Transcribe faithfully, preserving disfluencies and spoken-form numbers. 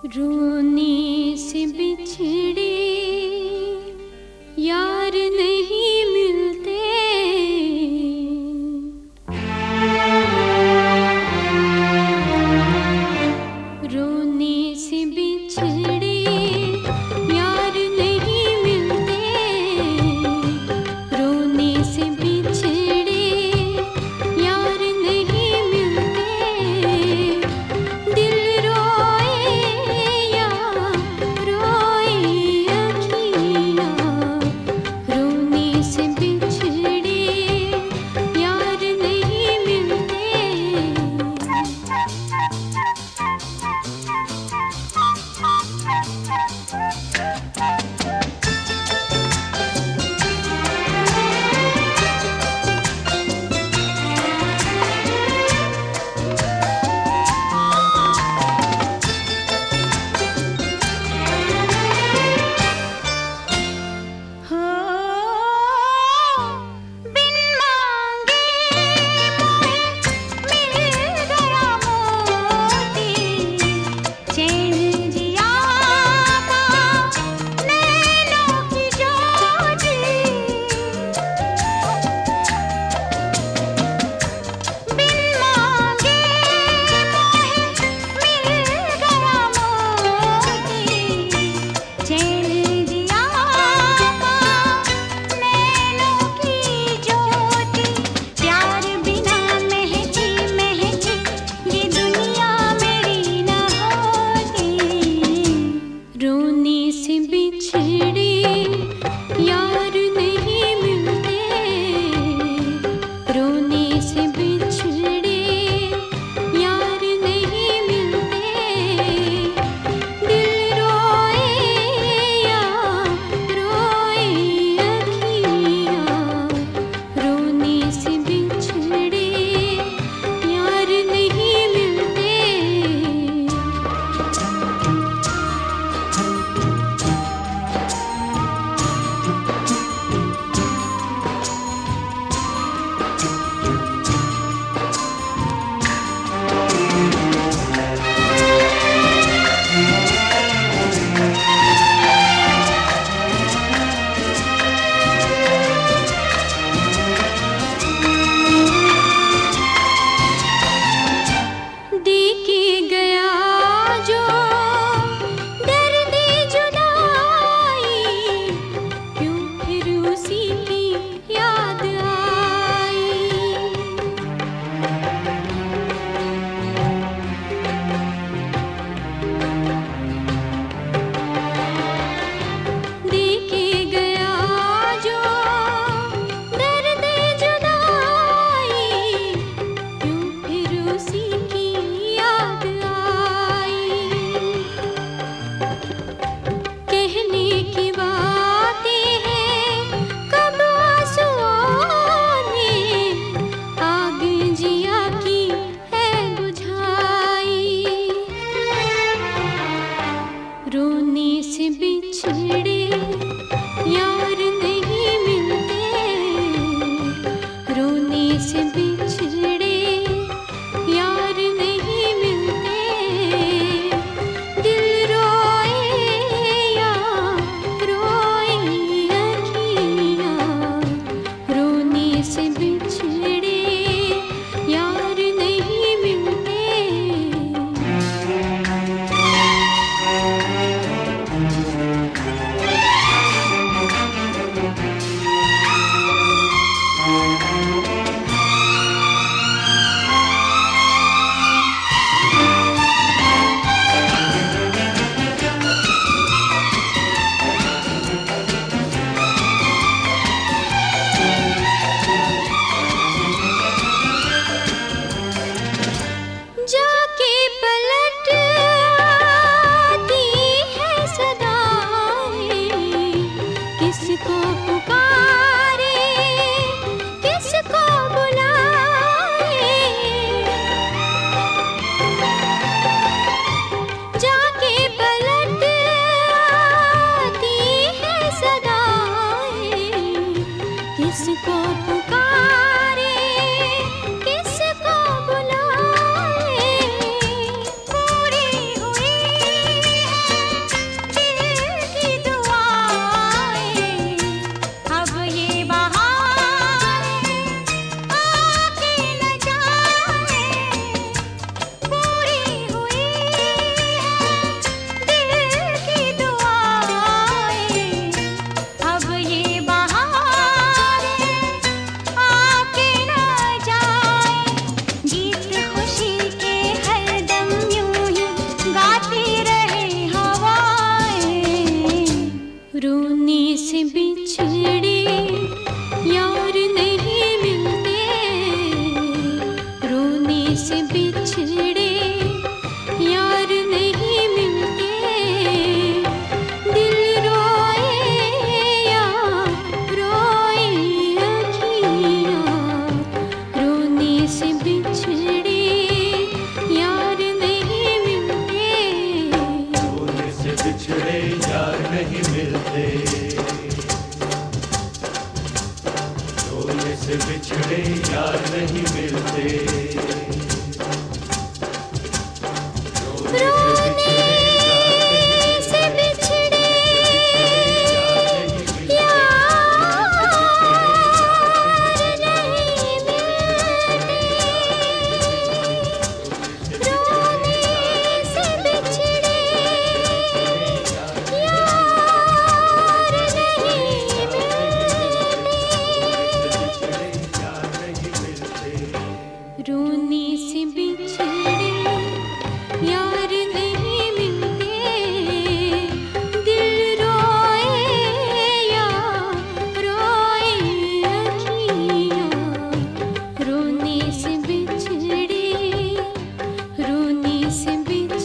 रोने से बिछड़े यार नहीं मिलते, रोने से बिछड़े यार नहीं मिलते, रोने से बिछड़े यार नहीं मिलते, दिल रोए या रोए अखियाँ, रोने से बिछड़े यार नहीं मिलते। रोने से बिछड़े यार नहीं मिलते, रोने से बिछड़े यार नहीं मिलते, दिल रोए या रोए अखियाँ, रोने से बिछड़े यार नहीं मिलते। उसी की मिलते, रोने से बिछड़े यार नहीं मिलते, रोने से बिछड़े यार नहीं मिलते, रोने से बिछड़े यार नहीं मिलते, रोने से बिछड़े यार नहीं मिलते, दिल रोए या रोए अखियाँ, रोने से बिछड़े, रोने से बिछड़े